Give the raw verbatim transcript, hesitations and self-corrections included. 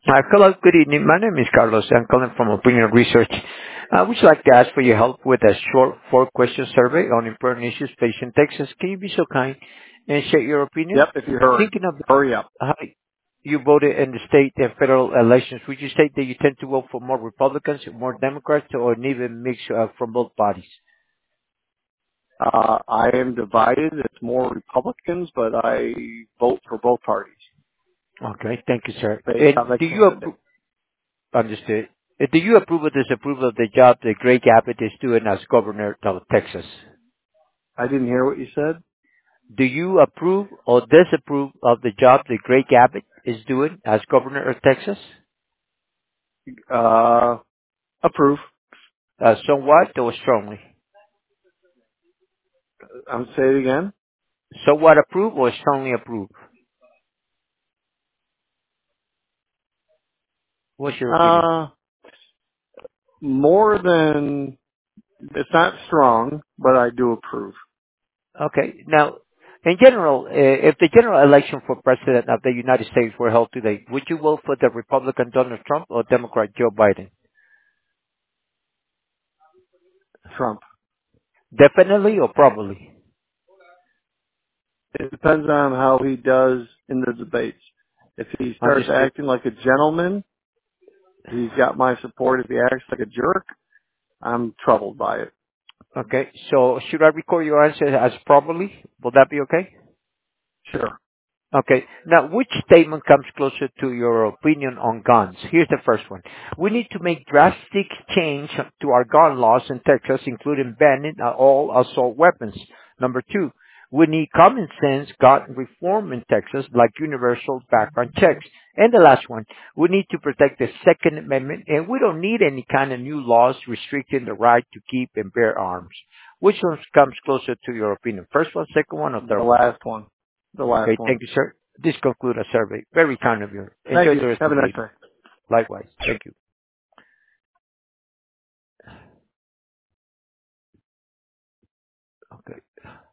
Uh, Hello, good evening. My name is Carlos. I'm calling from Opinion Research. I would like to ask for your help with a short four-question survey on important issues faced in Texas. Can you be so kind and share your opinion? Yep, if you hurry. Thinking of Hurry up. how you voted in the state and federal elections, would you say that you tend to vote for more Republicans, more Democrats, or an even mix uh, from both parties? Uh, I am divided. It's more Republicans, but I vote for both parties Okay, thank you, sir. based on And the do you candidate. approve? Understood. Uh, Do you approve or disapprove of the job that Greg Abbott is doing as governor of Texas? I didn't hear what you said. Do you approve or disapprove of the job that Greg Abbott is doing as governor of Texas? Uh, approve. Uh, somewhat or strongly? I'm say it again. Somewhat approve or strongly approve? What's your opinion? Uh, more than, it's not strong, but I do approve. Okay. Now, in general, uh, if the general election for president of the United States were held today, would you vote for the Republican Donald Trump or Democrat Joe Biden? Trump. Definitely or probably? It depends on how he does in the debates. If he starts Understood. acting like a gentleman, he's got my support. If he acts like a jerk, I'm troubled by it. Okay. So should I record your answer as probably? Will that be okay? Sure. Okay. Now, which statement comes closer to your opinion on guns? Here's the first one. We need to make drastic change to our gun laws in Texas, including banning all assault weapons. Number two, we need common sense gun reform in Texas, like universal background checks. And the last one, we need to protect the Second Amendment, and we don't need any kind of new laws restricting the right to keep and bear arms. Which one comes closer to your opinion? First one, second one, or The third one? last one. The last Okay, one. thank you, sir. This concludes our survey. Very kind of you. Thank Enjoy you. the rest Have of a the nice day. day. Likewise. Thank you. Okay.